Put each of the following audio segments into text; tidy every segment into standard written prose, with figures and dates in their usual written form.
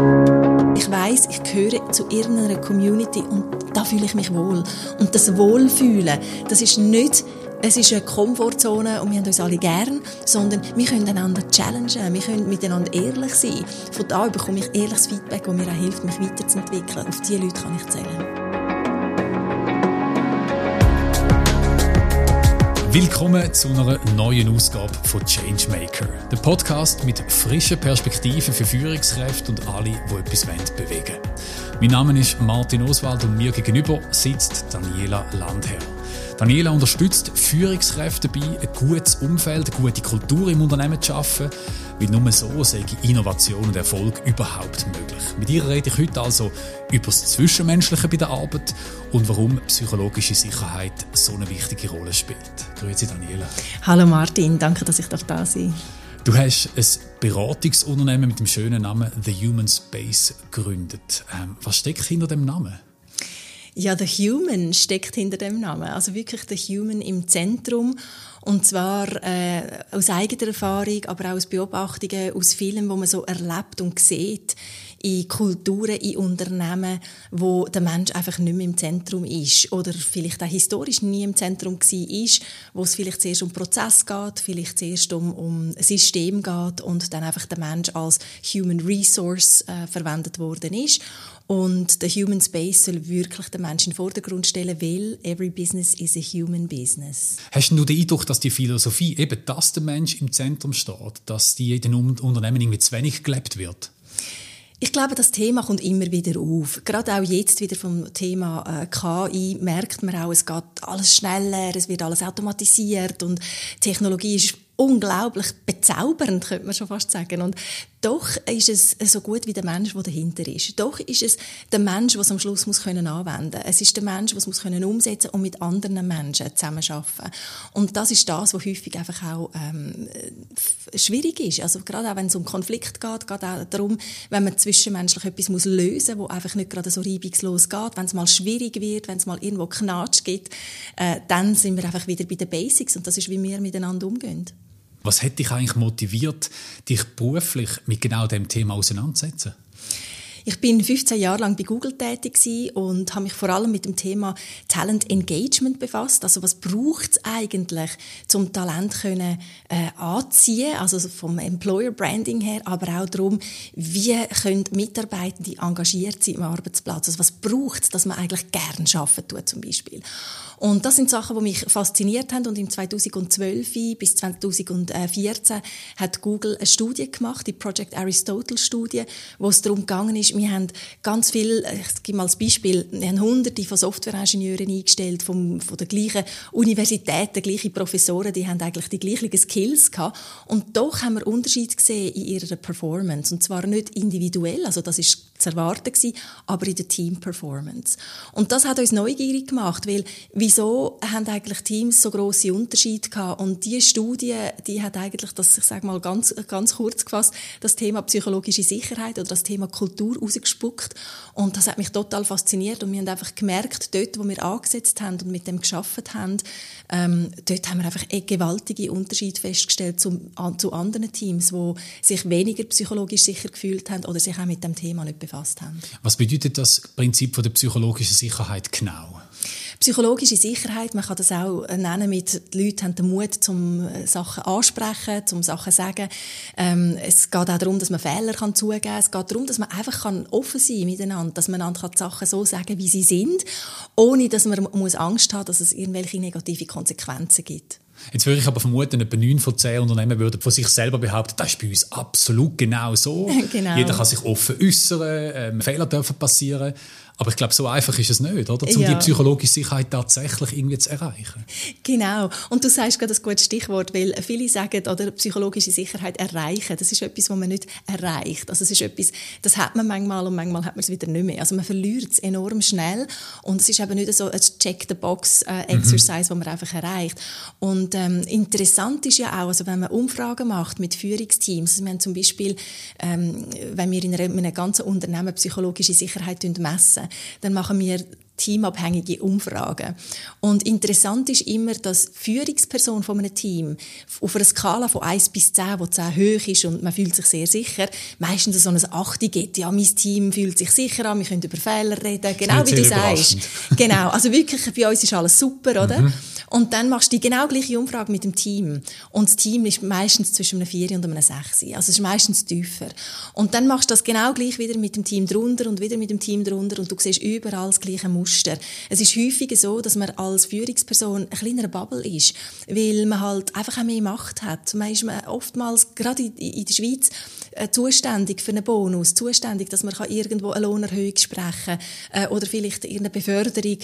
Ich weiss, ich gehöre zu irgendeiner Community und da fühle ich mich wohl. Und das Wohlfühlen, das ist nicht, es ist eine Komfortzone und wir haben uns alle gern, sondern wir können einander challengen, wir können miteinander ehrlich sein. Von da bekomme ich ehrliches Feedback, das mir auch hilft, mich weiterzuentwickeln. Auf diese Leute kann ich zählen. Willkommen zu einer neuen Ausgabe von Changemaker, der Podcast mit frischen Perspektiven für Führungskräfte und alle, die etwas bewegen wollen. Mein Name ist Martin Oswald und mir gegenüber sitzt Daniela Landherr. Daniela unterstützt Führungskräfte dabei, ein gutes Umfeld, eine gute Kultur im Unternehmen zu schaffen, weil nur so sei Innovation und Erfolg überhaupt möglich. Mit ihr rede ich heute also über das Zwischenmenschliche bei der Arbeit und warum psychologische Sicherheit so eine wichtige Rolle spielt. Grüezi Daniela. Hallo Martin, danke, dass ich da sein darf. Du hast ein Beratungsunternehmen mit dem schönen Namen The Human Space gegründet. Was steckt hinter dem Namen? Ja, The Human steckt hinter dem Namen. Also wirklich The Human im Zentrum. Und zwar aus eigener Erfahrung, aber auch aus Beobachtungen, aus Filmen, wo man so erlebt und sieht, in Kulturen, in Unternehmen, wo der Mensch einfach nicht mehr im Zentrum ist oder vielleicht auch historisch nie im Zentrum war, wo es vielleicht zuerst um Prozess geht, vielleicht zuerst um System geht und dann einfach der Mensch als Human Resource verwendet worden ist. Und der Human Space soll wirklich den Menschen in den Vordergrund stellen, weil every business is a human business. Hast du den Eindruck, dass die Philosophie, eben dass der Mensch im Zentrum steht, dass die in den Unternehmen irgendwie zu wenig gelebt wird? Ich glaube, das Thema kommt immer wieder auf. Gerade auch jetzt wieder vom Thema KI merkt man auch, es geht alles schneller, es wird alles automatisiert und Technologie ist unglaublich bezaubernd, könnte man schon fast sagen. Und doch ist es so gut wie der Mensch, der dahinter ist. Doch ist es der Mensch, der es am Schluss anwenden muss. Es ist der Mensch, der es umsetzen muss und mit anderen Menschen zusammenarbeiten. Und das ist das, was häufig einfach auch schwierig ist. Also gerade auch, wenn es um Konflikt geht auch darum, wenn man zwischenmenschlich etwas lösen muss, was einfach nicht gerade so reibungslos geht. Wenn es mal schwierig wird, wenn es mal irgendwo Knatsch gibt, dann sind wir einfach wieder bei den Basics und das ist, wie wir miteinander umgehen. Was hat dich eigentlich motiviert, dich beruflich mit genau diesem Thema auseinanderzusetzen? Ich bin 15 Jahre lang bei Google tätig und habe mich vor allem mit dem Thema Talent Engagement befasst. Also was braucht es eigentlich, um Talent anziehen, also vom Employer Branding her, aber auch darum, wie können Mitarbeitende engagiert sein am Arbeitsplatz. Also was braucht es, dass man eigentlich gerne arbeiten tut zum Beispiel. Und das sind Sachen, die mich fasziniert haben. Und im 2012 bis 2014 hat Google eine Studie gemacht, die Project Aristotle-Studie, wo es darum gegangen ist, wir haben ganz viel, ich gebe mal als Beispiel, wir haben Hunderte von Softwareingenieuren eingestellt, von der gleichen Universität, der gleichen Professoren, die haben eigentlich die gleichen Skills gehabt. Und doch haben wir Unterschiede gesehen in ihrer Performance. Und zwar nicht individuell, also das ist zu erwarten gewesen, aber in der Team-Performance. Und das hat uns neugierig gemacht, weil wieso haben eigentlich Teams so grosse Unterschiede gehabt? Und diese Studie, die hat eigentlich das, ich sage mal ganz kurz gefasst, das Thema psychologische Sicherheit oder das Thema Kultur rausgespuckt. Und das hat mich total fasziniert und wir haben einfach gemerkt, dort, wo wir angesetzt haben und mit dem gearbeitet haben, dort haben wir einfach einen gewaltigen Unterschied festgestellt zu anderen Teams, die sich weniger psychologisch sicher gefühlt haben oder sich auch mit dem Thema nicht befasst haben. Was bedeutet das Prinzip von der psychologischen Sicherheit genau? Psychologische Sicherheit, man kann das auch nennen mit, die Leute haben den Mut, zum Sachen ansprechen, zum Sachen sagen. Es geht auch darum, dass man Fehler zugeben kann. Es geht darum, dass man einfach offen sein kann miteinander, dass man einander die Sachen so sagen, wie sie sind, ohne dass man Angst haben muss, dass es irgendwelche negative Konsequenzen gibt. Jetzt würde ich aber vermuten, etwa 9 von 10 Unternehmen würden von sich selber behaupten, das ist bei uns absolut genau so. Genau. Jeder kann sich offen äußern, Fehler dürfen passieren. Aber ich glaube, so einfach ist es nicht, oder? Um die psychologische Sicherheit tatsächlich irgendwie zu erreichen. Genau. Und du sagst gerade ein gutes Stichwort, weil viele sagen, oder psychologische Sicherheit erreichen. Das ist etwas, was man nicht erreicht. Also es ist etwas, das hat man manchmal und manchmal hat man es wieder nicht mehr. Also man verliert es enorm schnell und es ist eben nicht so ein Check-the-Box-Exercise, das man einfach erreicht. Und interessant ist ja auch, also wenn man Umfragen macht mit Führungsteams, also wir haben zum Beispiel, wenn wir in einem ganzen Unternehmen psychologische Sicherheit messen, dann machen wir teamabhängige Umfragen. Und interessant ist immer, dass die Führungsperson von einem Team auf einer Skala von 1 bis 10, wo 10 hoch ist und man fühlt sich sehr sicher, meistens so ein 8 gibt. Ja, mein Team fühlt sich sicher an, wir können über Fehler reden, genau wie du sagst. Genau, also wirklich, bei uns ist alles super, oder? Und dann machst du die genau gleiche Umfrage mit dem Team. Und das Team ist meistens zwischen einem 4 und einem 6. Also es ist meistens tiefer. Und dann machst du das genau gleich wieder mit dem Team drunter und wieder mit dem Team drunter und du siehst überall das gleiche Muster. Es ist häufig so, dass man als Führungsperson ein kleiner Bubble ist, weil man halt einfach auch mehr Macht hat. Man ist oftmals, gerade in der Schweiz, zuständig für einen Bonus, zuständig, dass man irgendwo eine Lohnerhöhung sprechen kann oder vielleicht eine Beförderung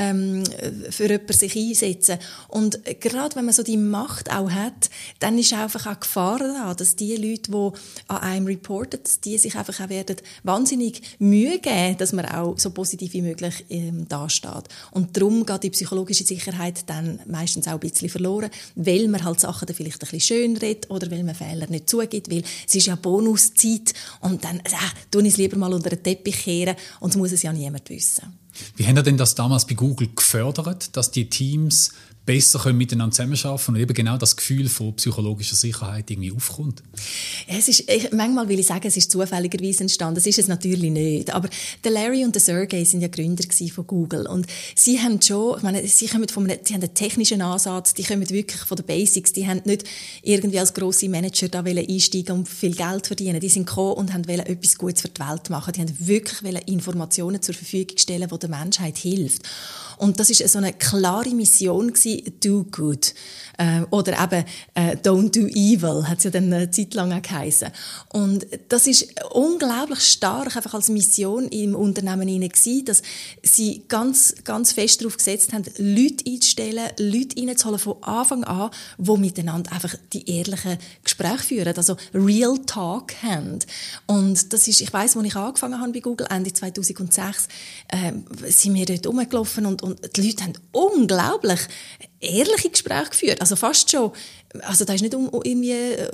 für jemanden sich einsetzen. Und gerade wenn man so die Macht auch hat, dann ist einfach auch Gefahr da, dass die Leute, die an einem reporten, die sich einfach auch werden wahnsinnig Mühe geben, dass man auch so positiv wie möglich dasteht. Und darum geht die psychologische Sicherheit dann meistens auch ein bisschen verloren, weil man halt Sachen dann vielleicht ein bisschen schön redet oder weil man Fehler nicht zugibt, weil es ist ja Bonuszeit und dann tue ich es lieber mal unter den Teppich kehren und es muss es ja niemand wissen. Wie haben Sie denn das damals bei Google gefördert, dass die Teams besser miteinander zusammenarbeiten und eben genau das Gefühl von psychologischer Sicherheit irgendwie aufkommt? Manchmal will ich sagen, es ist zufälligerweise entstanden. Das ist es natürlich nicht. Aber der Larry und der Sergey sind ja Gründer von Google. Und sie haben schon, ich meine, sie haben einen technischen Ansatz, die kommen wirklich von den Basics. Die haben nicht irgendwie als grosse Manager da einsteigen und viel Geld verdienen. Die sind gekommen und haben etwas Gutes für die Welt machen. Die haben wirklich Informationen zur Verfügung stellen, die der Menschheit hilft. Und das ist so eine klare Mission gewesen, do good. Oder eben don't do evil, hat es ja dann eine Zeit lang auch geheissen. Und das ist unglaublich stark einfach als Mission im Unternehmen gewesen, dass sie ganz, ganz fest darauf gesetzt haben, Leute einzustellen, Leute reinzuholen von Anfang an, die miteinander einfach die ehrlichen Gespräche führen, also Real Talk haben. Und das ist, ich weiss, als ich angefangen habe bei Google, Ende 2006, sind wir dort rumgelaufen und die Leute haben unglaublich ehrliche Gespräche geführt. Also fast schon, also da ist nicht irgendwie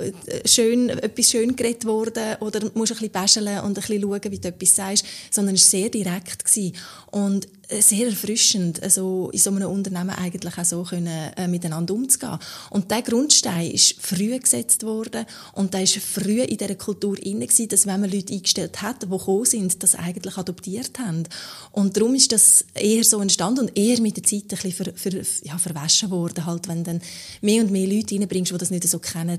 etwas schön geredet worden oder du musst ein bisschen bäscheln und ein bisschen schauen, wie du etwas sagst, sondern es war sehr direkt gewesen. Und sehr erfrischend, also in so einem Unternehmen eigentlich auch so können, miteinander umzugehen. Und dieser Grundstein ist früh gesetzt worden und der ist früh in dieser Kultur inne gewesen, dass wenn man Leute eingestellt hat, die gekommen sind, das eigentlich adoptiert haben. Und darum ist das eher so entstanden und eher mit der Zeit ein bisschen verwaschen worden. Halt, wenn dann mehr und mehr Leute reinbringst, die das nicht so kennen,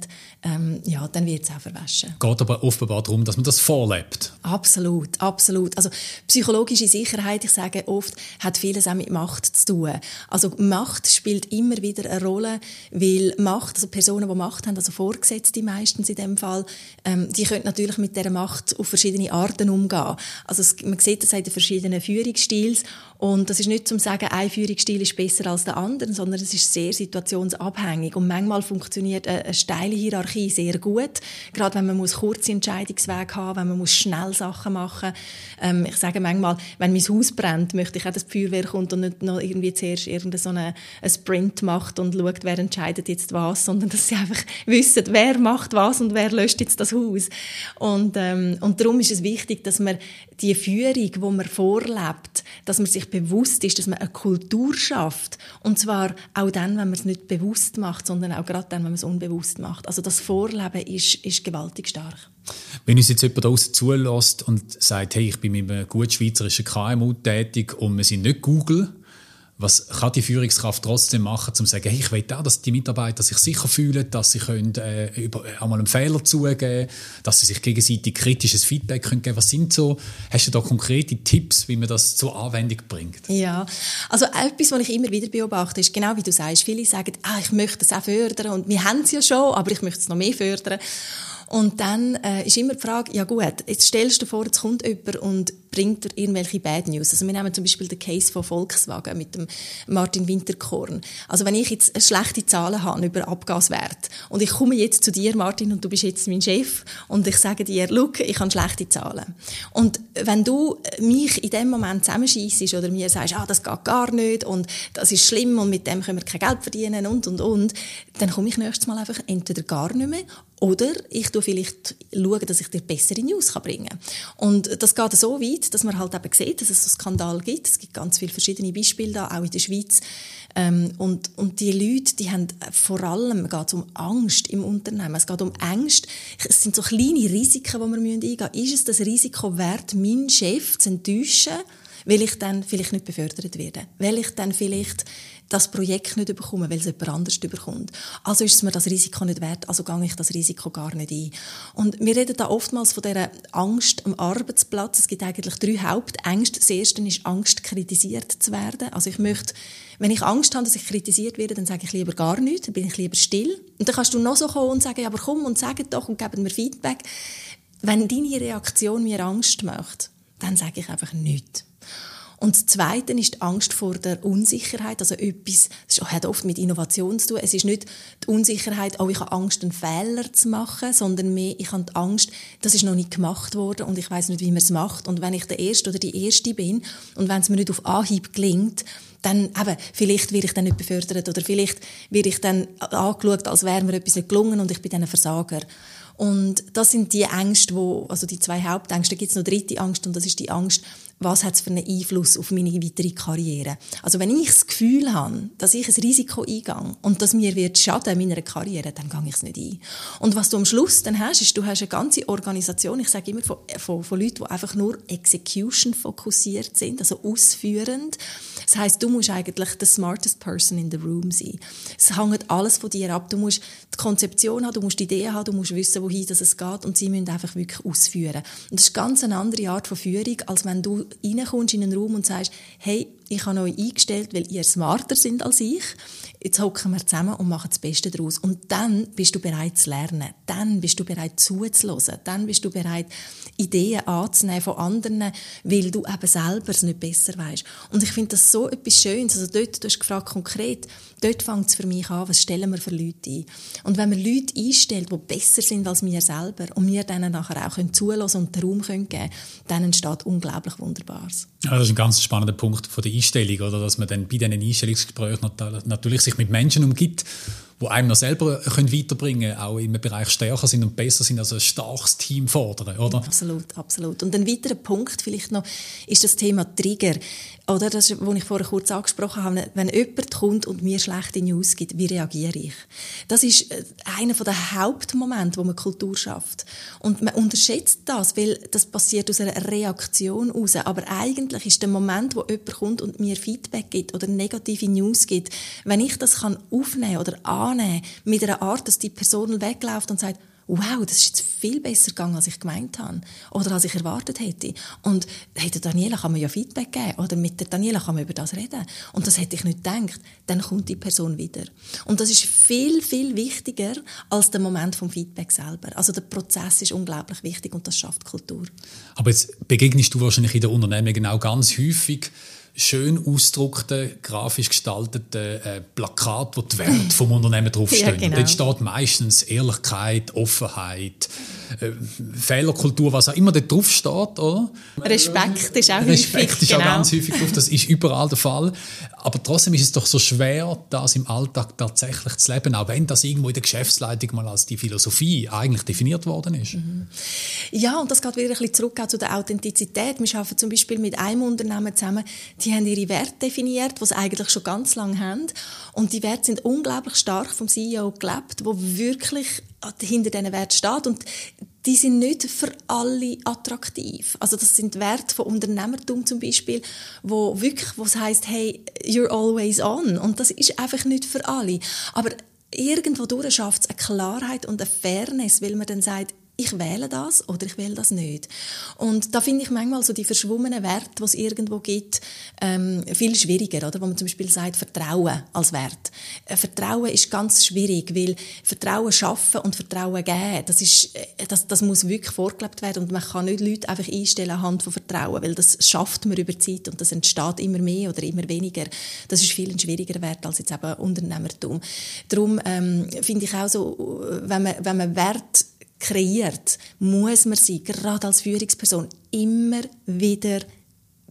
dann wird es auch verwaschen. Geht aber offenbar darum, dass man das vorlebt. Absolut, absolut. Also psychologische Sicherheit, ich sage oft, hat vieles auch mit Macht zu tun. Also Macht spielt immer wieder eine Rolle, weil Macht, also Personen, die Macht haben, also Vorgesetzte meistens in dem Fall, die können natürlich mit dieser Macht auf verschiedene Arten umgehen. Also man sieht das in den verschiedenen Führungsstils und das ist nicht zum sagen, ein Führungsstil ist besser als der andere, sondern es ist sehr situationsabhängig und manchmal funktioniert eine steile Hierarchie sehr gut, gerade wenn man kurze Entscheidungswege haben muss, wenn man schnell Sachen machen muss. Ich sage manchmal, wenn mein Haus brennt, möchte ich auch, dass die Feuerwehr kommt und nicht noch irgendwie zuerst so einen Sprint macht und schaut, wer entscheidet jetzt was, sondern dass sie einfach wissen, wer macht was und wer löscht jetzt das Haus. Und darum ist es wichtig, dass man die Führung, die man vorlebt, dass man sich bewusst ist, dass man eine Kultur schafft. Und zwar auch dann, wenn man es nicht bewusst macht, sondern auch gerade dann, wenn man es unbewusst macht. Also das Vorleben ist gewaltig stark. Wenn uns jetzt jemand da draussen zulässt und sagt, hey, ich bin mit einem gut schweizerischen KMU tätig und wir sind nicht Google, was kann die Führungskraft trotzdem machen, um zu sagen, hey, ich will auch, dass die Mitarbeiter sich sicher fühlen, dass sie können, einmal einen Fehler zugeben, dass sie sich gegenseitig kritisches Feedback geben können. Was sind so, hast du da konkrete Tipps, wie man das zur Anwendung bringt? Ja, also etwas, was ich immer wieder beobachte, ist genau wie du sagst, viele sagen, ich möchte es auch fördern und wir haben es ja schon, aber ich möchte es noch mehr fördern. Und dann ist immer die Frage, ja gut, jetzt stellst du dir vor, jetzt kommt jemand und bringt dir irgendwelche Bad News. Also wir nehmen zum Beispiel den Case von Volkswagen mit dem Martin Winterkorn. Also wenn ich jetzt schlechte Zahlen habe über Abgaswert und ich komme jetzt zu dir, Martin, und du bist jetzt mein Chef und ich sage dir, look, ich habe schlechte Zahlen. Und wenn du mich in dem Moment zusammenscheissest oder mir sagst, das geht gar nicht und das ist schlimm und mit dem können wir kein Geld verdienen und, dann komme ich nächstes Mal einfach entweder gar nicht mehr oder ich schaue vielleicht, dass ich dir bessere News bringen kann. Und das geht so weit, gibt, dass man halt eben sieht, dass es so Skandale gibt. Es gibt ganz viele verschiedene Beispiele da, auch in der Schweiz. Und die Leute, die haben vor allem, geht um Angst im Unternehmen. Es geht um Ängste. Es sind so kleine Risiken, die wir eingehen müssen. Ist es das Risiko wert, meinen Chef zu enttäuschen, weil ich dann vielleicht nicht befördert werde? Weil ich dann vielleicht das Projekt nicht bekomme, weil es jemand anderes bekommt. Also ist es mir das Risiko nicht wert, also gehe ich das Risiko gar nicht ein. Und wir reden da oftmals von dieser Angst am Arbeitsplatz. Es gibt eigentlich 3 Hauptängste. Das erste ist Angst, kritisiert zu werden. Also ich möchte, wenn ich Angst habe, dass ich kritisiert werde, dann sage ich lieber gar nichts, dann bin ich lieber still. Und dann kannst du noch so kommen und sagen, ja, aber komm und sag doch und gib mir Feedback. Wenn deine Reaktion mir Angst macht, dann sage ich einfach nichts. Und das Zweite ist die Angst vor der Unsicherheit. Also etwas, das hat oft mit Innovation zu tun. Es ist nicht die Unsicherheit, ich habe Angst, einen Fehler zu machen, sondern mehr, ich habe die Angst, das ist noch nicht gemacht worden und ich weiss nicht, wie man es macht. Und wenn ich der Erste oder die Erste bin und wenn es mir nicht auf Anhieb gelingt, dann vielleicht werde ich dann nicht befördert oder vielleicht werde ich dann angeschaut, als wäre mir etwas nicht gelungen und ich bin dann ein Versager. Und das sind die Ängste, also die 2 Hauptängste. Da gibt es noch eine 3. Angst und das ist die Angst, was hat es für einen Einfluss auf meine weitere Karriere. Also wenn ich das Gefühl habe, dass ich ein Risiko eingehe und dass mir wird schaden meiner Karriere, dann gehe ich es nicht ein. Und was du am Schluss dann hast, ist, du hast eine ganze Organisation, ich sage immer von Leuten, die einfach nur Execution fokussiert sind, also ausführend. Das heisst, du musst eigentlich the smartest person in the room sein. Es hängt alles von dir ab. Du musst die Konzeption haben, du musst die Idee haben, du musst wissen, wohin es geht und sie müssen einfach wirklich ausführen. Und das ist ganz eine andere Art von Führung, als wenn du reinkommst in einen Raum und sagst, hey, ich habe euch eingestellt, weil ihr smarter sind als ich. Jetzt hocken wir zusammen und machen das Beste daraus. Und dann bist du bereit zu lernen. Dann bist du bereit zuzuhören. Dann bist du bereit, Ideen anzunehmen von anderen, weil du eben selber es nicht besser weisst. Und ich finde das so etwas Schönes. Also dort, du hast gefragt konkret, dort fängt es für mich an, was stellen wir für Leute ein? Und wenn man Leute einstellt, die besser sind als wir selber und wir denen nachher auch zulassen und den Raum geben können, dann entsteht unglaublich Wunderbares. Ja, das ist ein ganz spannender Punkt von der Einstellung, oder? Dass man dann bei diesen Einstellungsgesprächen natürlich sich mit Menschen umgibt, die einem noch selber weiterbringen können, auch im Bereich stärker sind und besser sind, also ein starkes Team fordern, oder? Absolut, absolut. Und ein weiterer Punkt vielleicht noch ist das Thema Trigger. Oder das, was ich vorher kurz angesprochen habe, wenn jemand kommt und mir schlechte News gibt, wie reagiere ich? Das ist einer der Hauptmomente, wo man Kultur schafft. Und man unterschätzt das, weil das passiert aus einer Reaktion heraus. Aber eigentlich ist der Moment, wo jemand kommt und mir Feedback gibt oder negative News gibt, wenn ich das kann aufnehmen oder annehmen, mit einer Art, dass die Person wegläuft und sagt, wow, das ist jetzt viel besser gegangen, als ich gemeint habe oder als ich erwartet hätte. Und hey, der Daniela kann mir ja Feedback geben oder mit der Daniela kann man über das reden. Und das hätte ich nicht gedacht. Dann kommt die Person wieder. Und das ist viel, viel wichtiger als der Moment vom Feedback selber. Also der Prozess ist unglaublich wichtig und das schafft Kultur. Aber jetzt begegnest du wahrscheinlich in der Unternehmung auch ganz häufig schön ausgedruckte, grafisch gestaltete Plakate, wo die Werte vom Unternehmen draufstehen. Ja, genau. Dort steht meistens Ehrlichkeit, Offenheit, Fehlerkultur, was auch immer dort draufsteht, oder? Respekt ist auch Respekt häufig. Ist auch ganz häufig drauf, das ist überall der Fall. Aber trotzdem ist es doch so schwer, das im Alltag tatsächlich zu leben, auch wenn das irgendwo in der Geschäftsleitung mal als die Philosophie eigentlich definiert worden ist. Mhm. Ja, und das geht wieder ein bisschen zurück auch zu der Authentizität. Wir arbeiten zum Beispiel mit einem Unternehmen zusammen, die haben ihre Werte definiert, die sie eigentlich schon ganz lange haben. Und die Werte sind unglaublich stark vom CEO gelebt, wo wirklich hinter diesen Werten steht. Und die sind nicht für alle attraktiv. Also das sind Werte von Unternehmertum zum Beispiel, wo es heisst, hey, you're always on. Und das ist einfach nicht für alle. Aber irgendwo durch schafft es eine Klarheit und eine Fairness, weil man dann sagt, ich wähle das oder ich wähle das nicht. Und da finde ich manchmal so die verschwommenen Werte, die es irgendwo gibt, viel schwieriger, oder? Wo man zum Beispiel sagt, Vertrauen als Wert. Vertrauen ist ganz schwierig, weil Vertrauen schaffen und Vertrauen geben, das muss wirklich vorgelebt werden und man kann nicht Leute einfach einstellen anhand von Vertrauen, weil das schafft man über Zeit und das entsteht immer mehr oder immer weniger. Das ist viel ein schwieriger Wert als jetzt eben Unternehmertum. Darum finde ich auch so, wenn man Wert kreiert, muss man sie, gerade als Führungsperson, immer wieder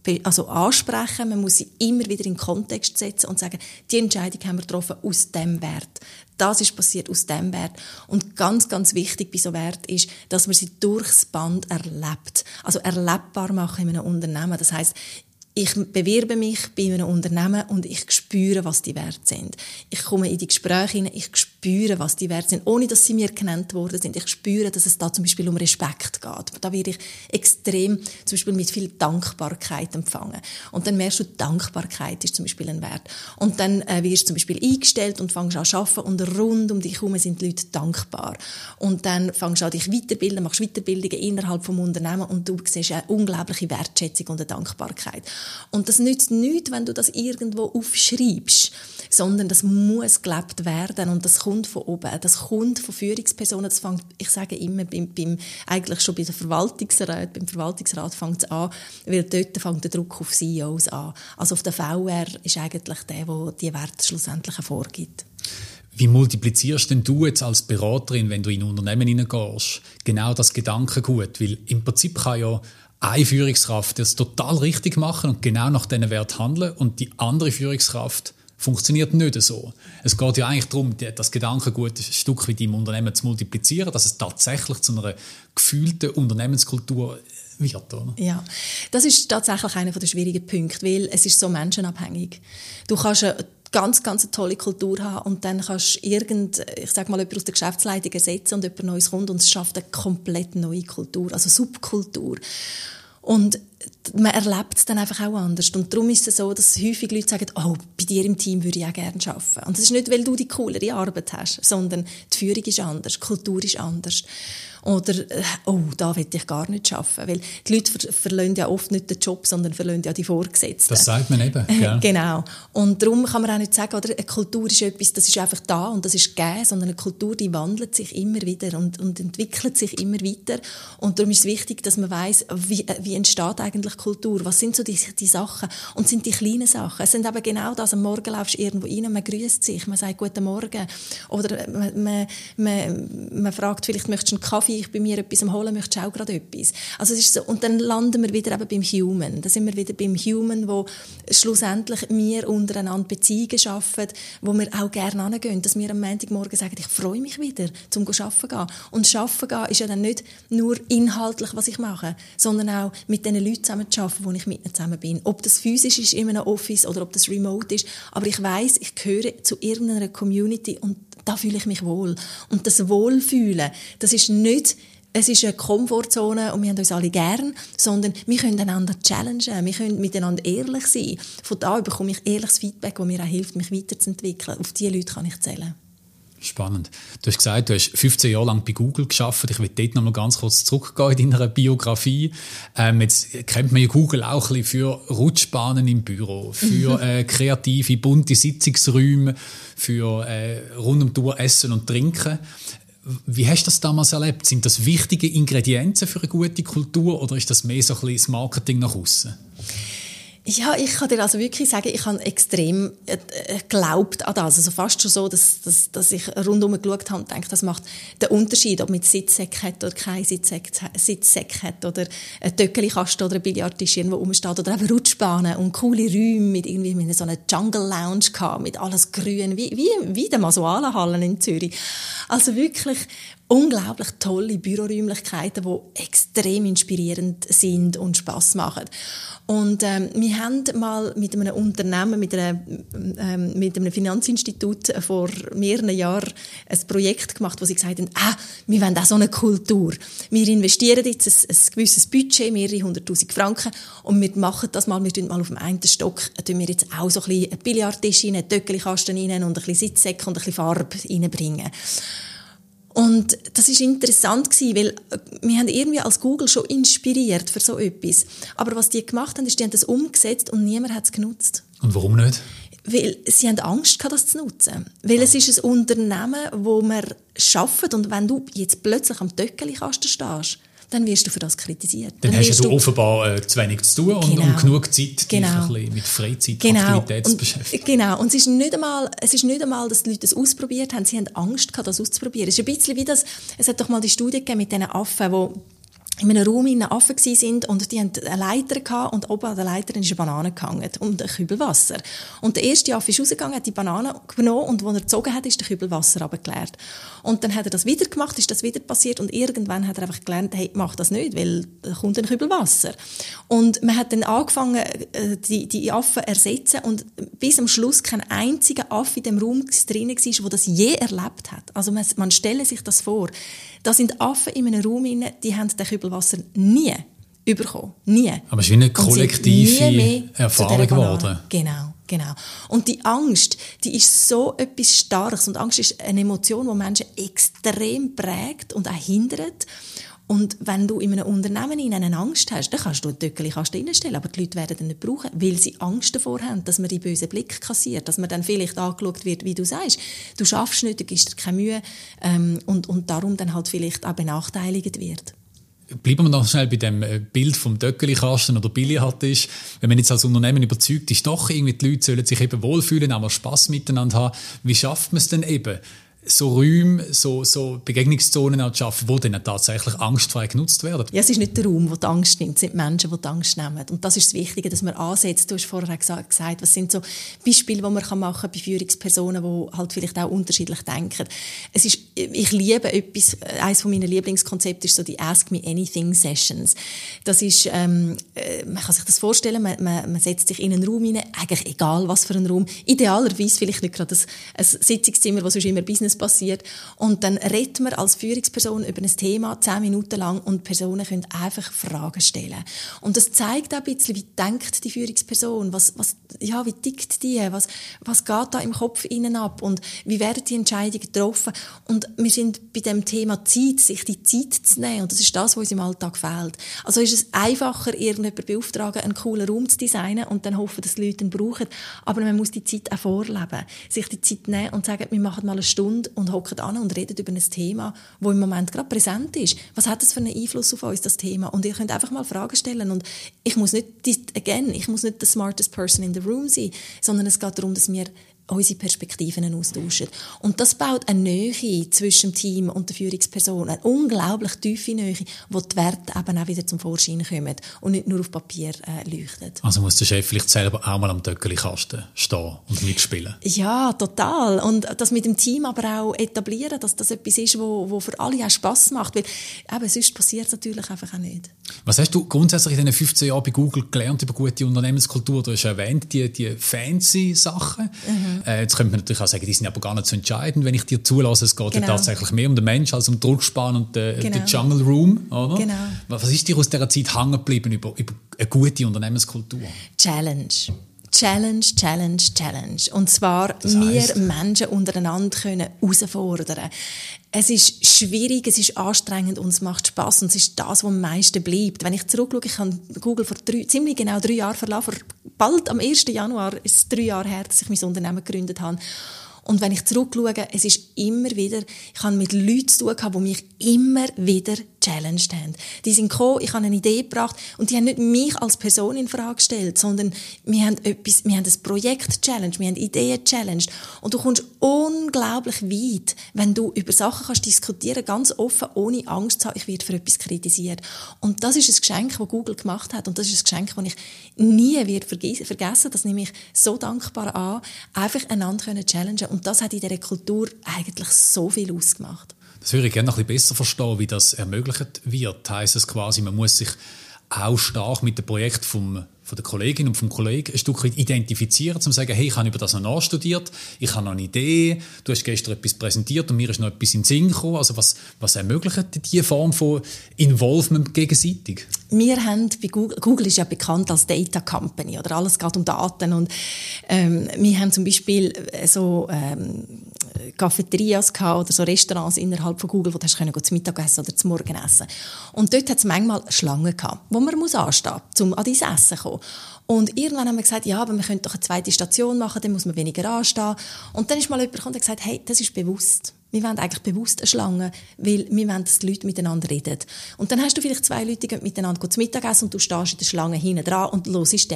ansprechen, man muss sie immer wieder in den Kontext setzen und sagen, die Entscheidung haben wir getroffen aus dem Wert. Das ist passiert aus dem Wert. Und ganz, ganz wichtig bei so Wert ist, dass man sie durchs Band erlebt. Also erlebbar machen in einem Unternehmen. Das heisst, ich bewerbe mich bei einem Unternehmen und ich spüre, was die Werte sind. Ich komme in die Gespräche hinein, ich spüre, was die Werte sind, ohne dass sie mir genannt worden sind. Ich spüre, dass es da zum Beispiel um Respekt geht. Da werde ich extrem, zum Beispiel mit viel Dankbarkeit empfangen. Und dann merkst du, Dankbarkeit ist zum Beispiel ein Wert. Und dann wirst du zum Beispiel eingestellt und fängst an zu arbeiten und rund um dich herum sind die Leute dankbar. Und dann fängst du an dich weiterbilden, machst Weiterbildungen innerhalb des Unternehmens und du siehst eine unglaubliche Wertschätzung und eine Dankbarkeit. Und das nützt nichts, wenn du das irgendwo aufschreibst, sondern das muss gelebt werden und das kommt von oben, das kommt von Führungspersonen, das fängt, ich sage immer, eigentlich schon bei der Verwaltungsrat, beim Verwaltungsrat fängt es an, weil dort fängt der Druck auf CEOs an. Also auf der VR ist eigentlich der die Werte schlussendlich vorgibt. Wie multiplizierst denn du jetzt als Beraterin, wenn du in ein Unternehmen hineingehst, genau das Gedankengut? Weil im Prinzip kann ja eine Führungskraft das total richtig machen und genau nach diesen Werten handeln und die andere Führungskraft funktioniert nicht so. Es geht ja eigentlich darum, das Gedankengut ein Stück weit im Unternehmen zu multiplizieren, dass es tatsächlich zu einer gefühlten Unternehmenskultur wird. Oder? Ja, das ist tatsächlich einer der schwierigen Punkte, weil es ist so menschenabhängig. Du kannst eine ganz tolle Kultur haben und dann kannst du jemand aus der Geschäftsleitung ersetzen und jemand Neues kommt und es schafft eine komplett neue Kultur, also Subkultur. Und man erlebt es dann einfach auch anders. Und darum ist es so, dass häufig Leute sagen, oh, bei dir im Team würde ich auch gerne arbeiten. Und das ist nicht, weil du die coolere Arbeit hast, sondern die Führung ist anders, die Kultur ist anders. Oder, oh, da will ich gar nicht arbeiten. Weil die Leute verlassen ja oft nicht den Job, sondern verlassen ja die Vorgesetzten. Das sagt man eben, gell? Genau. Und darum kann man auch nicht sagen, oder, eine Kultur ist etwas, das ist einfach da und das ist gegeben, sondern eine Kultur, die wandelt sich immer wieder und entwickelt sich immer weiter. Und darum ist es wichtig, dass man weiss, wie entsteht eigentlich Kultur? Was sind so die Sachen? Und sind die kleinen Sachen? Es sind aber genau das. Am Morgen laufst du irgendwo rein, man grüßt sich, man sagt «Guten Morgen». Oder man fragt vielleicht, möchtest du einen Kaffee? Ich bei mir etwas am Holen, möchtest du auch gerade etwas? Also es ist so. Und dann landen wir wieder eben beim Human. Da sind wir wieder beim Human, wo schlussendlich wir untereinander Beziehungen schaffen, wo wir auch gerne hingehen. Dass wir am Montagmorgen sagen, ich freue mich wieder, zum arbeiten gehen. Und arbeiten gehen ist ja dann nicht nur inhaltlich, was ich mache, sondern auch mit den Leuten zusammen zu arbeiten, wo ich mit ihnen zusammen bin. Ob das physisch ist in einem Office oder ob das remote ist. Aber ich weiss, ich gehöre zu irgendeiner Community und da fühle ich mich wohl. Und das Wohlfühlen, das ist nicht, es ist eine Komfortzone und wir haben uns alle gern, sondern wir können einander challengen, wir können miteinander ehrlich sein. Von da bekomme ich ehrliches Feedback, das mir auch hilft, mich weiterzuentwickeln. Auf diese Leute kann ich zählen. Spannend. Du hast gesagt, du hast 15 Jahre lang bei Google gearbeitet. Ich will dort noch mal ganz kurz zurückgehen in deiner Biografie. Jetzt kennt man ja Google auch ein bisschen für Rutschbahnen im Büro, für kreative, bunte Sitzungsräume, für rund um die Uhr Essen und Trinken. Wie hast du das damals erlebt? Sind das wichtige Ingredienzen für eine gute Kultur oder ist das mehr so ein bisschen das Marketing nach aussen? Ja, ich kann dir also wirklich sagen, ich habe extrem geglaubt an das. Also fast schon so, dass ich rundum geschaut habe und denke, das macht den Unterschied, ob man Sitzsäcke hat oder kein Sitzsäcke hat oder ein Töckeli-Kasten oder ein Billardtisch irgendwo rumsteht oder eben Rutschbahnen und coole Räume mit irgendwie so einer Jungle-Lounge gehabt, mit alles grün, wie der Masualenhallen in Zürich. Also wirklich unglaublich tolle Büroräumlichkeiten, die extrem inspirierend sind und Spass machen. Und wir haben mal mit einem Unternehmen, mit einem Finanzinstitut vor mehreren Jahren ein Projekt gemacht, wo sie gesagt haben, wir wollen auch so eine Kultur. Wir investieren jetzt ein gewisses Budget, mehrere 100'000 Franken, und wir machen das mal, wir tun mal auf dem einen Stock, tun wir jetzt auch so ein bisschen einen Billardtisch rein, einen Töckeli-Kasten rein und ein bisschen Sitzsäcke und ein bisschen Farbe reinbringen. Und das ist interessant gewesen, weil wir haben irgendwie als Google schon inspiriert für so etwas. Aber was die gemacht haben, ist, die haben das umgesetzt und niemand hat es genutzt. Und warum nicht? Weil sie haben Angst gehabt, das zu nutzen. Weil es ist ein Unternehmen, wo man arbeitet, und wenn du jetzt plötzlich am Töckeli-Kasten stehst, dann wirst du für das kritisiert. Dann hast du offenbar zu wenig zu tun und genug Zeit, dich ein bisschen mit Freizeitaktivität zu beschäftigen. Genau. Und es ist nicht einmal, dass die Leute das ausprobiert haben. Sie haben Angst gehabt, das auszuprobieren. Es ist ein bisschen wie das, es hat doch mal die Studie gegeben mit diesen Affen, in einem Raum in Affen waren und die hatten eine Leiter gehabt und oben an der Leiter ist eine Banane gehangen und ein Kübel Wasser. Und der erste Affe ist rausgegangen, hat die Banane genommen und als er gezogen hat, ist der Kübel Wasser runtergeleert. Und dann hat er das wieder gemacht, ist das wieder passiert und irgendwann hat er einfach gelernt, hey, mach das nicht, weil da kommt ein Kübel Wasser. Und man hat dann angefangen, die Affen zu ersetzen und bis am Schluss kein einziger Affe in dem Raum drin war, der das je erlebt hat. Also man stelle sich das vor. Da sind Affen in einem Raum drin, die haben den Kübel Wasser nie bekommen. Nie. Aber es ist wie eine kollektive Erfahrung geworden. Genau. Und die Angst, die ist so etwas Starkes. Und Angst ist eine Emotion, die Menschen extrem prägt und auch hindert. Und wenn du in einem Unternehmen eine Angst hast, dann kannst du ein Töckchen reinstellen, aber die Leute werden dann nicht brauchen, weil sie Angst davor haben, dass man die bösen Blick kassiert, dass man dann vielleicht angeschaut wird, wie du sagst. Du schaffst nicht, du gibst dir keine Mühe und darum dann halt vielleicht auch benachteiligt wird. Bleiben wir noch schnell bei dem Bild vom Töckeli-Kasten oder Billard ist. Wenn man jetzt als Unternehmen überzeugt ist, doch irgendwie die Leute sollen sich eben wohlfühlen, auch mal Spass miteinander haben. Wie schafft man es denn eben, so Räume, so Begegnungszonen auch zu schaffen, die dann tatsächlich angstfrei genutzt werden? Ja, es ist nicht der Raum, der die Angst nimmt, es sind die Menschen, die die Angst nehmen. Und das ist das Wichtige, dass man ansetzt. Du hast vorher gesagt, was sind so Beispiele, die man machen kann bei Führungspersonen, die halt vielleicht auch unterschiedlich denken. Ich liebe etwas, eines von meinen Lieblingskonzepten ist so die Ask Me Anything Sessions. Das ist, man kann sich das vorstellen, man setzt sich in einen Raum hinein, eigentlich egal was für ein Raum, idealerweise vielleicht nicht gerade ein Sitzungszimmer, wo sonst immer Business passiert. Und dann redet man als Führungsperson über ein Thema 10 Minuten lang und die Personen können einfach Fragen stellen. Und das zeigt auch ein bisschen, wie denkt die Führungsperson, wie tickt die, was geht da im Kopf innen ab und wie werden die Entscheidungen getroffen. Und wir sind bei dem Thema Zeit, sich die Zeit zu nehmen. Und das ist das, was uns im Alltag fehlt. Also ist es einfacher, irgendjemanden beauftragen, einen coolen Raum zu designen und dann hoffen, dass die Leute ihn brauchen. Aber man muss die Zeit auch vorleben. Sich die Zeit nehmen und sagen, wir machen mal eine Stunde und hocken an und reden über ein Thema, das im Moment gerade präsent ist. Was hat das für einen Einfluss auf uns, das Thema? Und ihr könnt einfach mal Fragen stellen. Und ich muss nicht the smartest person in the room sein, sondern es geht darum, dass wir unsere Perspektiven austauschen. Und das baut eine Nähe zwischen dem Team und der Führungsperson, eine unglaublich tiefe Nähe, wo die Werte eben auch wieder zum Vorschein kommen und nicht nur auf Papier leuchten. Also muss der Chef vielleicht selber auch mal am Töckeli-Kasten stehen und mitspielen? Ja, total. Und das mit dem Team aber auch etablieren, dass das etwas ist, wo für alle auch Spass macht, weil eben sonst passiert es natürlich einfach auch nicht. Was hast du grundsätzlich in diesen 15 Jahren bei Google gelernt über gute Unternehmenskultur? Du hast erwähnt, die fancy Sachen. Jetzt könnte man natürlich auch sagen, die sind aber gar nicht so entscheidend, wenn ich dir zulasse. Es geht ja tatsächlich mehr um den Menschen als um die Druckspan und den Jungle Room. Oder? Genau. Was ist dir aus dieser Zeit hängen geblieben über eine gute Unternehmenskultur? Challenge. Und zwar, wir Menschen untereinander können herausfordern. Es ist schwierig, es ist anstrengend und es macht Spass und es ist das, was am meisten bleibt. Wenn ich zurückschaue, ich habe Google vor ziemlich genau 3 Jahren verlassen. Bald am 1. Januar ist es 3 Jahre her, dass ich mein Unternehmen gegründet habe. Und wenn ich zurückschaue, es ist immer wieder, ich habe mit Leuten zu tun gehabt, die mich immer wieder challenged haben. Die sind gekommen, ich habe eine Idee gebracht und die haben nicht mich als Person in Frage gestellt, sondern wir haben ein Projekt challenged, wir haben Ideen challenged. Und du kommst unglaublich weit, wenn du über Sachen kannst diskutieren, ganz offen, ohne Angst zu haben, ich werde für etwas kritisiert. Und das ist ein Geschenk, das Google gemacht hat und das ist ein Geschenk, das ich nie vergessen. Das nehme ich so dankbar an, einfach einander challengen. Und das hat in dieser Kultur eigentlich so viel ausgemacht. Das würde ich gerne noch ein bisschen besser verstehen, wie das ermöglicht wird. Heisst es quasi, man muss sich auch stark mit dem Projekt von der Kollegin und vom Kollegen ein Stück weit identifizieren, um zu sagen, hey, ich habe über das noch nachstudiert, ich habe noch eine Idee, du hast gestern etwas präsentiert und mir ist noch etwas in den Sinn gekommen. Also was ermöglicht diese Form von Involvement gegenseitig? Wir haben bei Google ist ja bekannt als Data Company, oder alles geht um Daten und wir haben zum Beispiel so Cafeterias gehabt oder so Restaurants innerhalb von Google, wo du zum Mittagessen oder zum Morgenessen. Und dort hat es manchmal Schlangen gehabt, wo man anstehen muss, um an dein Essen zu kommen. Und irgendwann haben wir gesagt, ja, aber wir können doch eine zweite Station machen, dann muss man weniger anstehen. Und dann ist mal jemand gekommen und gesagt, hey, das ist bewusst. Wir wollen eigentlich bewusst eine Schlange, weil wir wollen, dass die Leute miteinander reden. Und dann hast du vielleicht 2 Leute, die miteinander zum Mittagessen und du stehst in der Schlange hinten dran und hörst denen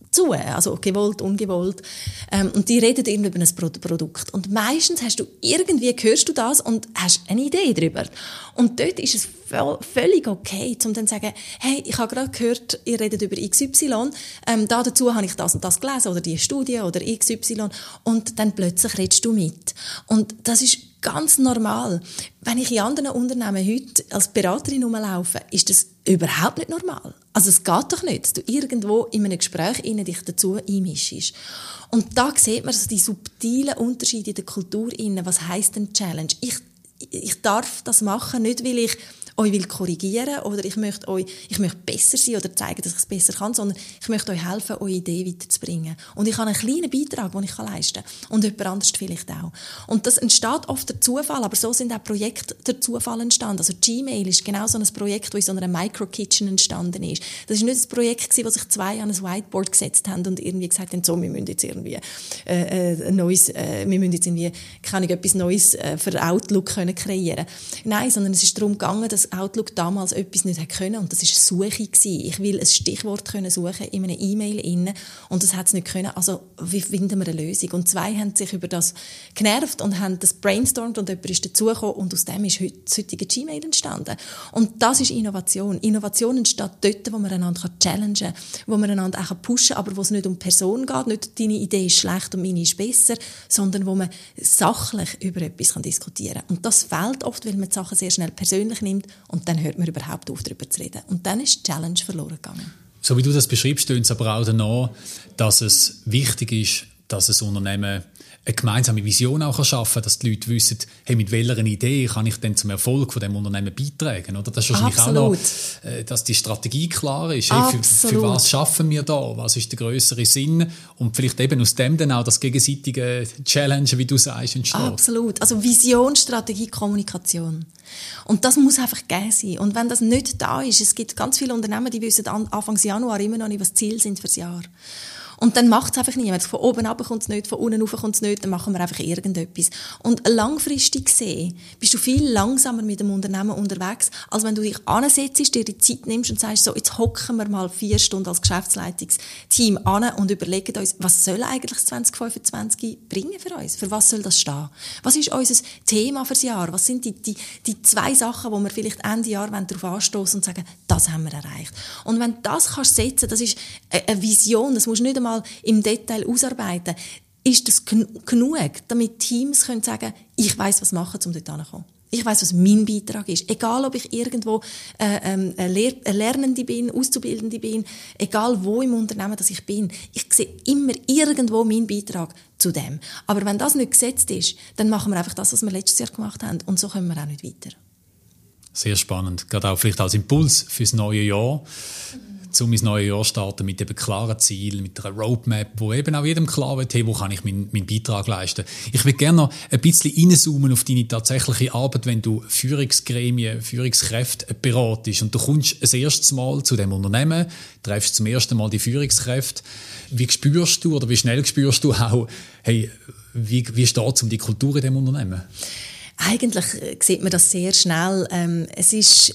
zu, also gewollt, ungewollt. Und die reden irgendwie über ein Produkt. Und meistens hörst du das und hast eine Idee darüber. Und dort ist es völlig okay, um dann zu sagen, hey, ich habe gerade gehört, ihr redet über XY, dazu habe ich das und das gelesen, oder die Studie, oder XY, und dann plötzlich redest du mit. Und das ist ganz normal. Wenn ich in anderen Unternehmen heute als Beraterin rumlaufe, ist das überhaupt nicht normal. Also es geht doch nicht, dass du irgendwo in einem Gespräch dich dazu einmischst. Und da sieht man also die subtilen Unterschiede in der Kultur. Was heisst denn Challenge? Ich darf das machen, nicht weil ich euch will korrigieren oder ich möchte besser sein oder zeigen, dass ich es besser kann, sondern ich möchte euch helfen, eure Idee weiterzubringen. Und ich habe einen kleinen Beitrag, den ich leisten kann. Und jemand anderes vielleicht auch. Und das entsteht oft der Zufall, aber so sind auch Projekte der Zufall entstanden. Also Gmail ist genau so ein Projekt, das in so einer Micro-Kitchen entstanden ist. Das war nicht ein Projekt, das sich 2 an ein Whiteboard gesetzt haben und irgendwie gesagt haben, so, wir müssen jetzt irgendwie etwas Neues für Outlook kreieren. Nein, sondern es ist darum gegangen, dass Outlook damals etwas nicht können und das war Suche gewesen. Ich will ein Stichwort suchen in einer E-Mail inne und das hat es nicht können. Also wie finden wir eine Lösung? Und 2 haben sich über das genervt und haben das brainstormt und jemand ist dazugekommen und aus dem ist das heutige Gmail entstanden. Und das ist Innovation. Innovation entsteht dort, wo man einander challengen kann, wo man einander auch pushen kann, aber wo es nicht um Person geht, nicht deine Idee ist schlecht und meine ist besser, sondern wo man sachlich über etwas diskutieren kann. Und das fehlt oft, weil man die Sachen sehr schnell persönlich nimmt und dann hört man überhaupt auf, darüber zu reden. Und dann ist die Challenge verloren gegangen. So wie du das beschreibst, stöhnt es aber auch danach, dass es wichtig ist, dass ein Unternehmen eine gemeinsame Vision auch schaffen kann, dass die Leute wissen, hey, mit welcher Idee kann ich denn zum Erfolg von dem Unternehmen beitragen? Oder? Das ist wahrscheinlich Absolut. auch noch, dass die Strategie klar ist. Hey, für was schaffen wir da? Was ist der grössere Sinn? Und vielleicht eben aus dem dann auch das gegenseitige Challenge, wie du sagst, entsteht. Absolut. Also Vision, Strategie, Kommunikation. Und das muss einfach gegeben sein. Und wenn das nicht da ist, es gibt ganz viele Unternehmen, die wissen Anfang Januar immer noch nicht, was die Ziele sind fürs Jahr. Und dann macht es einfach niemand. Von oben runter kommt es nicht, von unten rauf kommt es nicht, dann machen wir einfach irgendetwas. Und langfristig gesehen bist du viel langsamer mit dem Unternehmen unterwegs, als wenn du dich ansetzt, dir die Zeit nimmst und sagst, so, jetzt hocken wir mal 4 Stunden als Geschäftsleitungsteam an und überlegen uns, was soll eigentlich 2025 bringen für uns? Für was soll das stehen? Was ist unser Thema fürs Jahr? Was sind die 2 Sachen, wo wir vielleicht Ende Jahr darauf anstoßen und sagen, das haben wir erreicht. Und wenn du das kannst setzen, das ist eine Vision, das musst du nicht einmal im Detail ausarbeiten, ist das genug, damit Teams können sagen, ich weiss, was machen, um dort hinzukommen. Ich weiss, was mein Beitrag ist. Egal, ob ich irgendwo eine Lernende bin, Auszubildende bin, egal wo im Unternehmen dass ich bin, ich sehe immer irgendwo meinen Beitrag zu dem. Aber wenn das nicht gesetzt ist, dann machen wir einfach das, was wir letztes Jahr gemacht haben und so kommen wir auch nicht weiter. Sehr spannend. Gerade auch vielleicht als Impuls fürs neue Jahr. Um ins neue Jahr starten mit eben klaren Zielen, mit einer Roadmap, wo eben auch jedem klar wird, hey, wo kann ich meinen Beitrag leisten. Ich würde gerne noch ein bisschen reinzoomen auf deine tatsächliche Arbeit, wenn du Führungsgremien, Führungskräfte beratest und du kommst das erste Mal zu dem Unternehmen, treffst zum ersten Mal die Führungskräfte. Wie spürst du oder wie schnell spürst du auch, hey, wie steht es um die Kultur in dem Unternehmen? Eigentlich sieht man das sehr schnell. Es ist,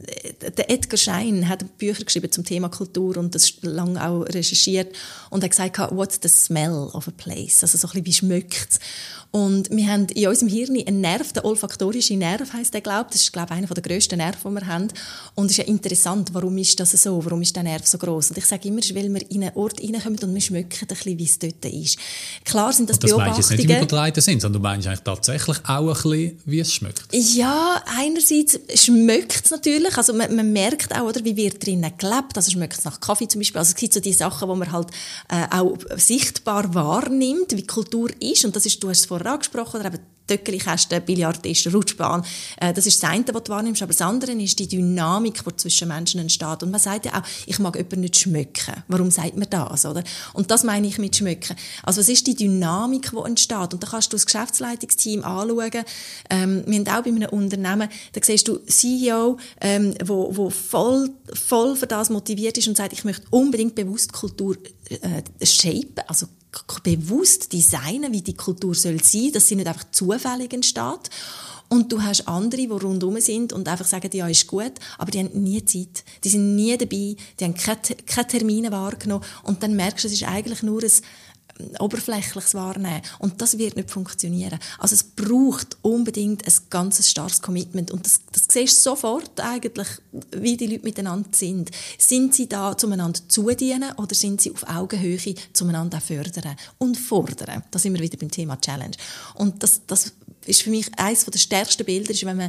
der Edgar Schein hat Bücher geschrieben zum Thema Kultur und das lange auch recherchiert und hat gesagt, what's the smell of a place? Also so ein bisschen, wie schmeckt's? Und wir haben in unserem Hirn einen Nerv, der olfaktorische Nerv heisst der, glaube ich. Das ist, glaube ich, einer der grössten Nerven, die wir haben. Und es ist ja interessant, warum ist das so? Warum ist der Nerv so gross? Und ich sage immer, es ist, weil wir in einen Ort reinkommen und wir schmecken ein bisschen, wie es dort ist. Klar sind das Beobachtungen. Das meinst du jetzt nicht im übertreibenden Sinn, sondern du meinst eigentlich tatsächlich auch ein bisschen, wie es schmeckt? Ja, einerseits schmeckt es natürlich. Also man merkt auch, oder, wie wird drinnen gelebt. Also schmeckt es nach Kaffee zum Beispiel. Also es gibt so die Sachen, die man halt auch sichtbar wahrnimmt, wie Kultur ist. Und das ist, du hast es vorher angesprochen, oder eben Töckeli-Kästen, Billardtisch, Rutschbahn. Das ist das eine, was du wahrnimmst. Aber das andere ist die Dynamik, die zwischen Menschen entsteht. Und man sagt ja auch, ich mag jemanden nicht schmecken. Warum sagt man das? Oder? Und das meine ich mit schmecken. Also was ist die Dynamik, die entsteht? Und da kannst du das Geschäftsleitungsteam anschauen. Wir haben auch bei einem Unternehmen, da siehst du CEO, wo voll für das motiviert ist und sagt, ich möchte unbedingt bewusst Kultur shapen, also bewusst designen, wie die Kultur soll sein, dass sie nicht einfach zufällig entsteht. Und du hast andere, die rundherum sind und einfach sagen, ja, ist gut, aber die haben nie Zeit. Die sind nie dabei, die haben keine Termine wahrgenommen. Und dann merkst du, es ist eigentlich nur ein oberflächliches Wahrnehmen. Und das wird nicht funktionieren. Also es braucht unbedingt ein ganz starkes Commitment. Und das siehst du sofort eigentlich, wie die Leute miteinander sind. Sind sie da, zueinander zudienen, oder sind sie auf Augenhöhe zueinander auch fördern und fordern? Da sind wir wieder beim Thema Challenge. Und das ist für mich eines der stärksten Bilder, ist, wenn man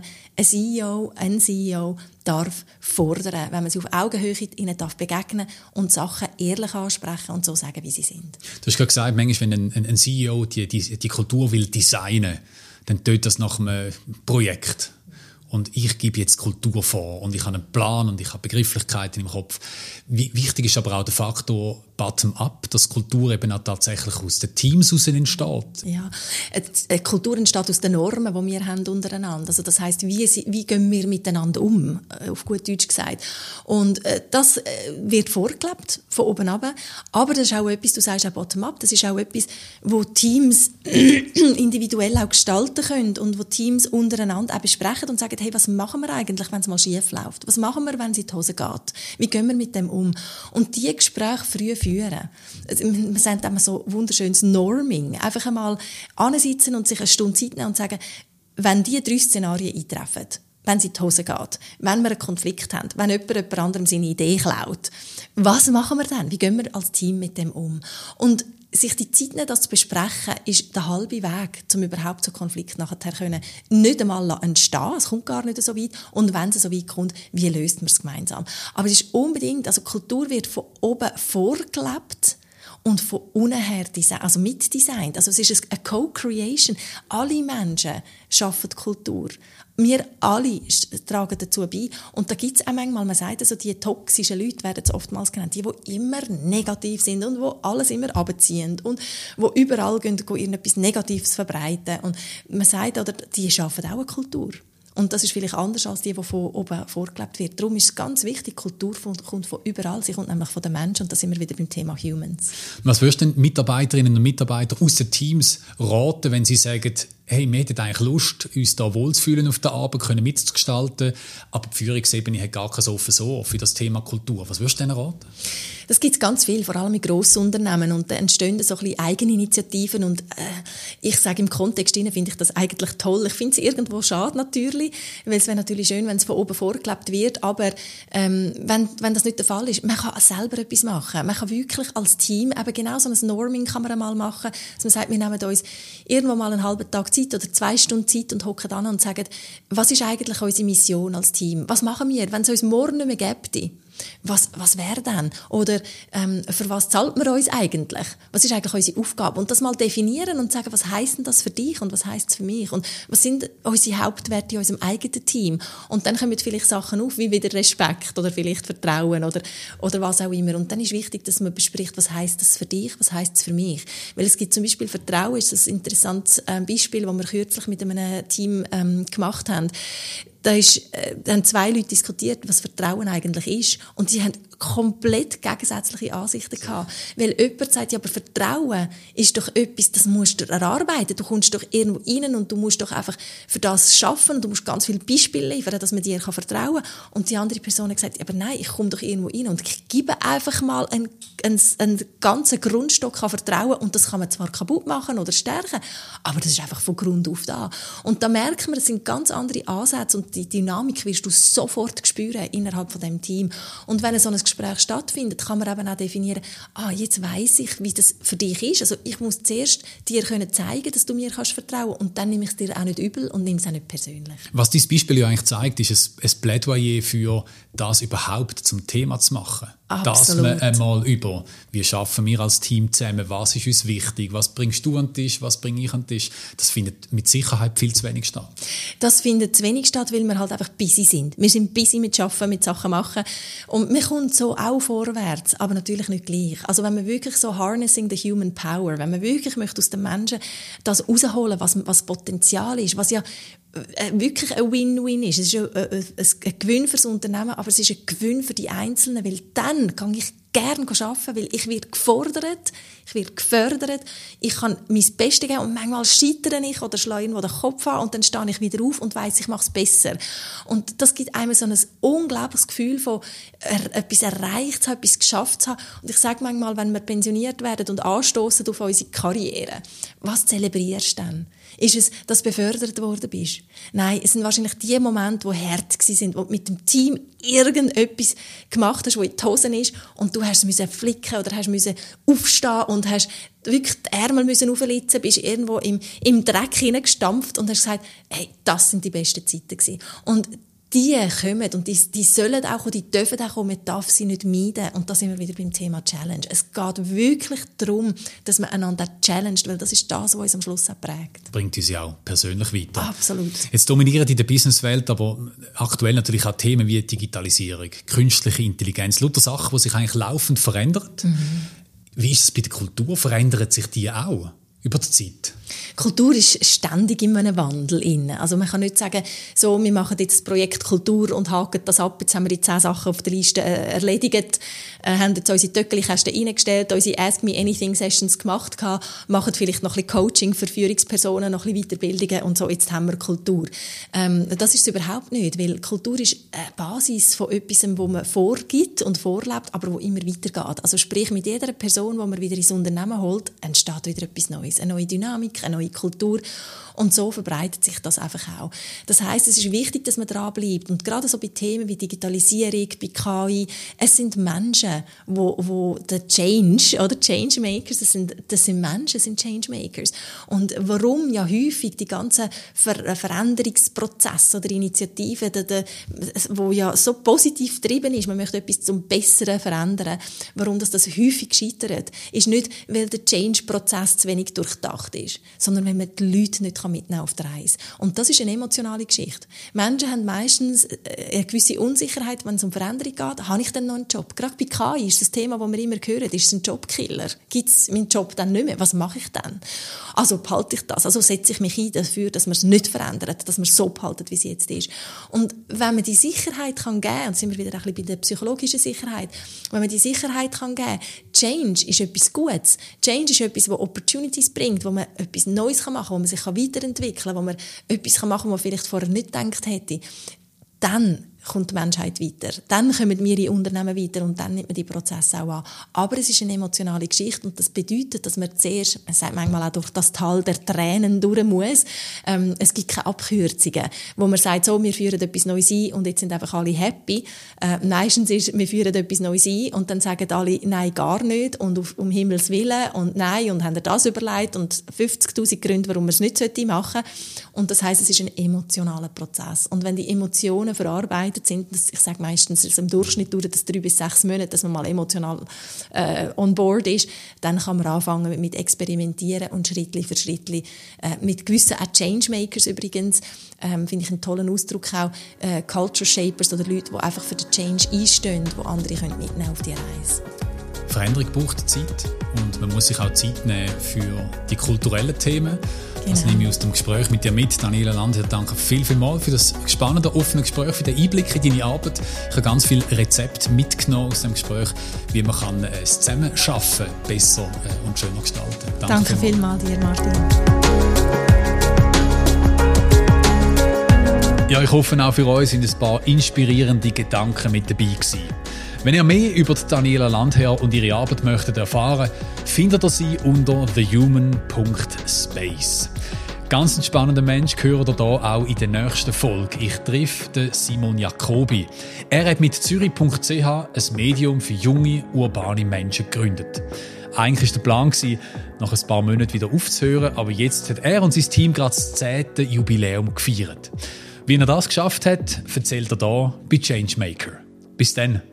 einen CEO darf fordern, wenn man sie auf Augenhöhe ihnen darf begegnen und Sachen ehrlich ansprechen und so sagen, wie sie sind. Du hast gerade gesagt, manchmal, wenn ein CEO die Kultur will designen, dann tut das nach einem Projekt. Und ich gebe jetzt Kultur vor und ich habe einen Plan und ich habe Begrifflichkeiten im Kopf. Wichtig ist aber auch der Faktor Bottom-up, dass Kultur eben auch tatsächlich aus den Teams heraus entsteht. Ja, Kultur entsteht aus den Normen, die wir haben untereinander. Also das heisst, wie gehen wir miteinander um, auf gut Deutsch gesagt. Und das wird vorgelebt, von oben runter. Aber das ist auch etwas, du sagst auch Bottom-up, das ist auch etwas, wo Teams individuell auch gestalten können und wo Teams untereinander auch besprechen und sagen, hey, was machen wir eigentlich, wenn es mal schief läuft? Was machen wir, wenn es in die Hose geht? Wie gehen wir mit dem um? Und diese Gespräche früh führen. Man sagt immer so wunderschönes Norming. Einfach einmal ansitzen und sich eine Stunde Zeit nehmen und sagen, wenn diese 3 Szenarien eintreffen, wenn es in die Hose geht, wenn wir einen Konflikt haben, wenn jemand anderem seine Idee klaut, was machen wir dann? Wie gehen wir als Team mit dem um? Und sich die Zeit nehmen, das zu besprechen, ist der halbe Weg, um überhaupt so Konflikt nachher können, nicht einmal entstehen. Es kommt gar nicht so weit. Und wenn es so weit kommt, wie löst man es gemeinsam? Aber es ist unbedingt, also Kultur wird von oben vorgelebt und von unten her also mitdesignt. Also es ist eine Co-Creation. Alle Menschen schaffen Kultur. Wir alle tragen dazu bei. Und da gibt es auch manchmal, man sagt also, die toxischen Leute werden es oftmals genannt, die immer negativ sind und die alles immer abziehen und die überall gehen irgendetwas Negatives verbreiten. Und man sagt, oder, die schaffen auch eine Kultur. Und das ist vielleicht anders als die von oben vorgelebt wird. Darum ist es ganz wichtig, Kultur kommt von überall. Sie kommt nämlich von den Menschen und da sind wir wieder beim Thema Humans. Was würdest du denn Mitarbeiterinnen und Mitarbeiter aus den Teams raten, wenn sie sagen, hey, wir hätten eigentlich Lust, uns da wohlzufühlen auf der Arbeit, können mitzugestalten, aber die Führungsebene hat gar kein offenes Ohr für das Thema Kultur. Was würdest du denen raten? Das gibt es ganz viel, vor allem in Grossunternehmen. Und da entstehen so ein bisschen Eigeninitiativen. Und ich sage, im Kontext finde ich das eigentlich toll. Ich finde es irgendwo schade natürlich, weil es wäre natürlich schön, wenn es von oben vorgelebt wird. Aber wenn das nicht der Fall ist, man kann selber etwas machen. Man kann wirklich als Team, eben genau so ein Norming kann man mal machen, dass man sagt, wir nehmen uns irgendwo mal einen halben Tag Zeit oder 2 Stunden Zeit und hocken an und sagen, was ist eigentlich unsere Mission als Team? Was machen wir, wenn es uns morgen nicht mehr gäbe? Was wäre denn? Oder für was zahlt man uns eigentlich? Was ist eigentlich unsere Aufgabe? Und das mal definieren und sagen, was heisst denn das für dich und was heisst es für mich? Und was sind unsere Hauptwerte in unserem eigenen Team? Und dann kommen vielleicht Sachen auf, wie wieder Respekt oder vielleicht Vertrauen oder was auch immer. Und dann ist wichtig, dass man bespricht, was heisst das für dich, was heisst es für mich? Weil es gibt zum Beispiel Vertrauen, ist ein interessantes Beispiel, das wir kürzlich mit einem Team gemacht haben. Da haben 2 Leute diskutiert, was Vertrauen eigentlich ist. Und sie haben komplett gegensätzliche Ansichten gehabt. Weil jemand sagt, ja, aber Vertrauen ist doch etwas, das musst du erarbeiten. Du kommst doch irgendwo rein und du musst doch einfach für das schaffen und du musst ganz viele Beispiele liefern, dass man dir vertrauen kann. Und die andere Person hat gesagt, aber nein, ich komme doch irgendwo rein und ich gebe einfach mal einen ganzen Grundstock an Vertrauen und das kann man zwar kaputt machen oder stärken, aber das ist einfach von Grund auf da. Und da merkt man, es sind ganz andere Ansätze und die Dynamik wirst du sofort spüren innerhalb von dem Team. Und wenn so ein Gespräch stattfindet, kann man eben auch definieren, jetzt weiss ich, wie das für dich ist. Also ich muss zuerst dir zeigen, dass du mir vertrauen kannst und dann nehme ich es dir auch nicht übel und nehme es auch nicht persönlich. Was dieses Beispiel ja eigentlich zeigt, ist ein Plädoyer für das überhaupt zum Thema zu machen. Absolut. Dass man einmal über, wie schaffen wir als Team zusammen, was ist uns wichtig, was bringst du an den Tisch, was bringe ich an den Tisch, das findet mit Sicherheit viel zu wenig statt. Das findet zu wenig statt, weil wir halt einfach busy sind. Wir sind busy mit Arbeiten, mit Sachen machen und man kommt so auch vorwärts, aber natürlich nicht gleich. Also wenn man wirklich so harnessing the human power, wenn man wirklich möchte aus den Menschen das rausholen, was Potenzial ist, was ja wirklich ein Win-Win ist. Es ist ein Gewinn für das Unternehmen, aber es ist ein Gewinn für die Einzelnen, weil dann kann ich gerne arbeiten, weil ich werde gefordert, ich werde gefördert, ich kann mein Bestes geben und manchmal scheitere ich oder schlage irgendwo den Kopf an und dann stehe ich wieder auf und weiss, ich mache es besser. Und das gibt einem so ein unglaubliches Gefühl von etwas erreicht zu haben, etwas geschafft zu haben. Und ich sage manchmal, wenn wir pensioniert werden und anstoßen auf unsere Karriere, was zelebrierst du dann? Ist es, dass du befördert worden bist? Nein, es sind wahrscheinlich die Momente, die hart waren, wo du mit dem Team irgendetwas gemacht hast, was in die Hosen ist und du hast müssen flicken oder hast müssen aufstehen und hast wirklich die Ärmel müssen auflitzen, bist irgendwo im Dreck hineingestampft und hast gesagt, hey, das sind die besten Zeiten gewesen. Und die kommen und die sollen auch kommen, die dürfen auch kommen, man darf sie nicht meiden. Und da sind wir wieder beim Thema Challenge. Es geht wirklich darum, dass man einander challenged, weil das ist das, was uns am Schluss auch prägt. Bringt uns ja auch persönlich weiter. Absolut. Jetzt dominieren in der Businesswelt aber aktuell natürlich auch Themen wie Digitalisierung, künstliche Intelligenz, lauter Sachen, die sich eigentlich laufend verändern. Wie ist es bei der Kultur? Verändert sich die auch über die Zeit? Kultur ist ständig in einem Wandel. Also man kann nicht sagen, so, wir machen jetzt das Projekt Kultur und haken das ab, jetzt haben wir die 10 Sachen auf der Liste erledigt, haben jetzt unsere Töckeli-Kästen reingestellt, unsere Ask Me Anything Sessions gemacht, machen vielleicht noch ein bisschen Coaching für Führungspersonen, noch ein bisschen Weiterbildungen und so, jetzt haben wir Kultur. Das ist es überhaupt nicht, weil Kultur ist eine Basis von etwas, wo man vorgibt und vorlebt, aber wo immer weitergeht. Also sprich, mit jeder Person, die man wieder ins Unternehmen holt, entsteht wieder etwas Neues, eine neue Dynamik, eine neue Kultur. Und so verbreitet sich das einfach auch. Das heisst, es ist wichtig, dass man dran bleibt. Und gerade so bei Themen wie Digitalisierung, bei KI, es sind Menschen, wo der Change, oder Changemakers, das sind Menschen, sind Changemakers. Und warum ja häufig die ganzen Veränderungsprozesse oder Initiativen, wo ja so positiv getrieben ist, man möchte etwas zum Besseren verändern, warum das häufig scheitert, ist nicht, weil der Change-Prozess zu wenig durchdacht ist, sondern wenn man die Leute nicht mitnehmen auf der Reise. Und das ist eine emotionale Geschichte. Menschen haben meistens eine gewisse Unsicherheit, wenn es um Veränderung geht. Habe ich denn noch einen Job? Gerade bei KI ist das Thema, das wir immer hören, ist es ein Jobkiller? Gibt es meinen Job dann nicht mehr? Was mache ich dann? Also behalte ich das? Also setze ich mich ein dafür, dass man es nicht verändert, dass man es so behaltet, wie es jetzt ist. Und wenn man die Sicherheit kann geben, und sind wir wieder ein bisschen bei der psychologischen Sicherheit, wenn man die Sicherheit kann geben, Change ist etwas Gutes. Change ist etwas, das Opportunities bringt, wo man etwas Neues machen kann, wo man sich weiterentwickeln, wo man etwas machen kann, was man vielleicht vorher nicht gedacht hätte, dann kommt die Menschheit weiter. Dann kommen wir in Unternehmen weiter und dann nimmt man die Prozesse auch an. Aber es ist eine emotionale Geschichte und das bedeutet, dass man zuerst, man sagt manchmal auch durch das Tal der Tränen durch muss. Es gibt keine Abkürzungen, wo man sagt, so, wir führen etwas Neues ein und jetzt sind einfach alle happy. Meistens ist, wir führen etwas Neues ein und dann sagen alle, nein, gar nicht und um Himmels Willen und nein und haben das überlegt und 50'000 Gründe, warum man es nicht machen sollte. Und das heisst, es ist ein emotionaler Prozess. Und wenn die Emotionen verarbeitet sind, ich sage meistens, im Durchschnitt dauert das 3 bis 6 Monate, dass man mal emotional on board ist, dann kann man anfangen mit Experimentieren und Schritt für Schritt mit gewissen auch Changemakers übrigens, finde ich einen tollen Ausdruck auch, Culture Shapers oder Leute, die einfach für den Change einstehen, die andere können mitnehmen auf die Reise. Veränderung braucht Zeit und man muss sich auch Zeit nehmen für die kulturellen Themen. Genau. Das nehme ich aus dem Gespräch mit dir mit. Daniela Landhirt, danke vielmals für das spannende, offene Gespräch, für den Einblick in deine Arbeit. Ich habe ganz viele Rezepte mitgenommen aus dem Gespräch, wie man kann das Zusammenarbeiten besser und schöner gestalten kann. Danke vielmals dir, Martin. Ja, ich hoffe auch für euch sind ein paar inspirierende Gedanken mit dabei gewesen. Wenn ihr mehr über Daniela Landhirt und ihre Arbeit möchtet erfahren, findet ihr sie unter thehuman.space. Ganz ein spannender Mensch gehört ihr hier auch in der nächsten Folge. Ich treffe Simon Jacobi. Er hat mit Zürich.ch ein Medium für junge, urbane Menschen gegründet. Eigentlich war der Plan, nach ein paar Monaten wieder aufzuhören, aber jetzt hat er und sein Team gerade das 10. Jubiläum gefeiert. Wie er das geschafft hat, erzählt er hier bei Changemaker. Bis dann.